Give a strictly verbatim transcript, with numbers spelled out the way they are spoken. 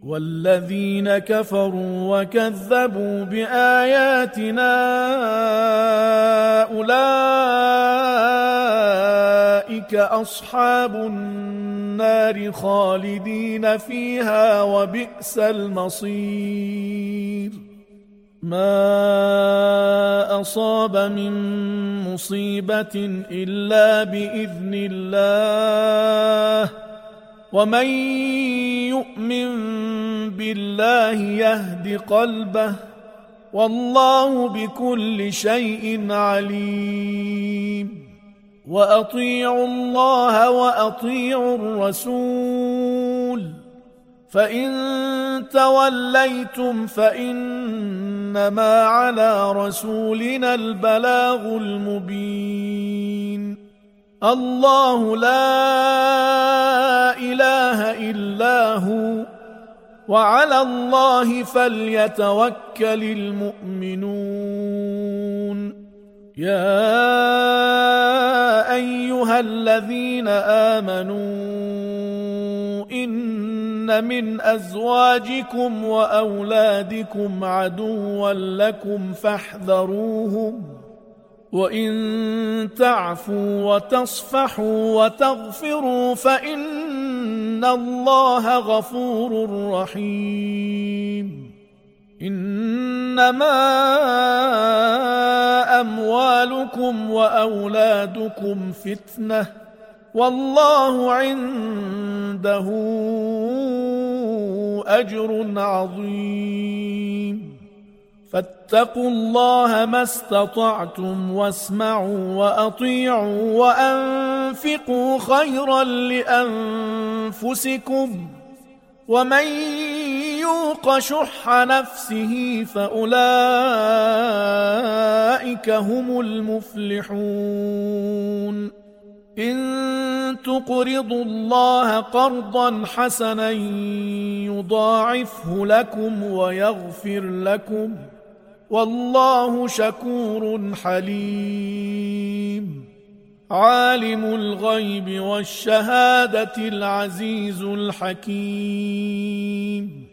والذين كفروا وكذبوا بآياتنا أولئك أصحاب النار خالدين فيها وبئس المصير. ما أصاب من مصيبة إلا بإذن الله، ومن يؤمن بالله يهد قلبه، والله بكل شيء عليم. وأطيعوا الله وأطيعوا الرسول، فإن توليتم فإنما على رسولنا البلاغ المبين. الله لا إله إلا هو، وعلى الله فليتوكل المؤمنون. يا أيها الذين آمنوا إن من أزواجكم وأولادكم عدوا لكم فاحذروهم، وإن تعفوا وتصفحوا وتغفروا فإن الله غفور رحيم. إنما أموالكم وأولادكم فتنة، والله عنده أجر عظيم. فاتقوا الله ما استطعتم واسمعوا وأطيعوا وأنفقوا خيرا لأنفسكم، ومن يوق شح نفسه فأولئك هم المفلحون. إن تقرضوا الله قرضا حسنا يضاعفه لكم ويغفر لكم، والله شكور حليم. عالم الغيب والشهادة العزيز الحكيم.